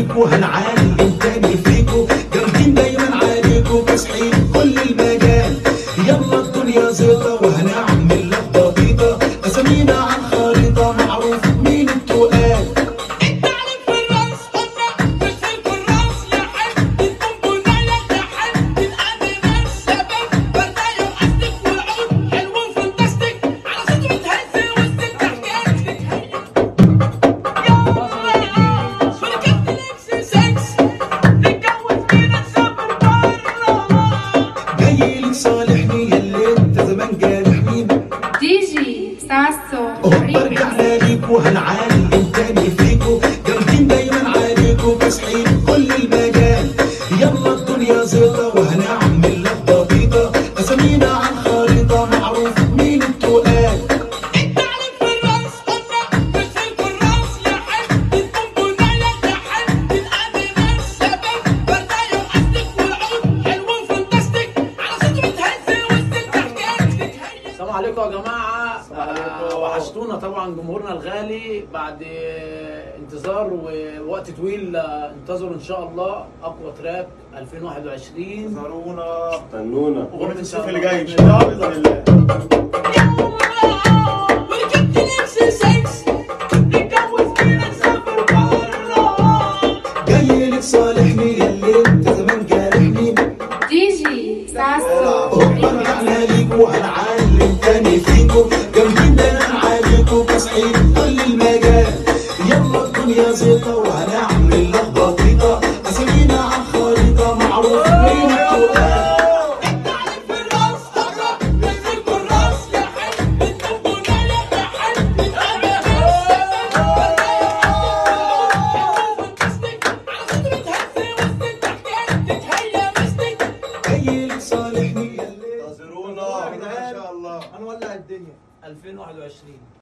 عليكوا هنعلم تاني فيكوا، جامدين دايما عليكوا كاسحين كل المجال. يلا الدنيا زيطة وهنعمل لفة بيضة، اسامينا على الخريطة معروف مين التقال. انت عليك في الراس قلنا مش في الكراس، يا حب تكون بناية يا حب الاناناس، شباب برداية واستك والعود حلو وفانتاستيك، على صوت بتهز وسط التحكيات تتهيأ. شركات الاكس 6 نتجوز بينا نسافر برا. جاي لك صالحني ياللي انت زمان جارحني، ديجي ساسو رجعنا ليكوا هنعلم تاني فيكوا، جامدين دايما عليكوا كاسحين كل المجال. يلا الدنيا زيطة وهنعمل لفة بيضة، اسامينا على الخريطة معروف مين التقال. انت عليك في الراس قلنا مش في الكراس، يا حب تكون بناية يا حب الاناناس، شباب برداية واستك والعود حلو وفانتاستيك، على صوت بتهز وسط التحكيات تتهيأ. السلام عليكم يا جماعة. وحشتونا طبعا جمهورنا الغالي بعد انتظار ووقت طويل. انتظروا ان شاء الله اقوى تراك 2021. انتظرونا استنونا ومن الصيف اللي جاي ان شاء الله باذن الله. وركبت الاكس 6 نتجوز بينا نسافر برا. جاي لك صالحني ياللي انت زمان جارحني، ديجي ساسو رجعنا ليكوا هنعلم تاني فيكوا، جامدين دايما عليكوا كاسحين كل المجال. يلا الدنيا زيطة وهنعمل لفة بيضة، اسامينا على الخريطة معروف مين التقال. انت عليك في الراس قلنا مش في الكراس، يا حب تكون بناية يا حب الاناناس، شباب برداية واستك والعود حلو وفانتاستيك، على صوت بتهز وسط التحكيات تتهيأ مستك. جاي لك صالحني ياللي انتظرونا ان شاء الله هنولع الدنيا. 2021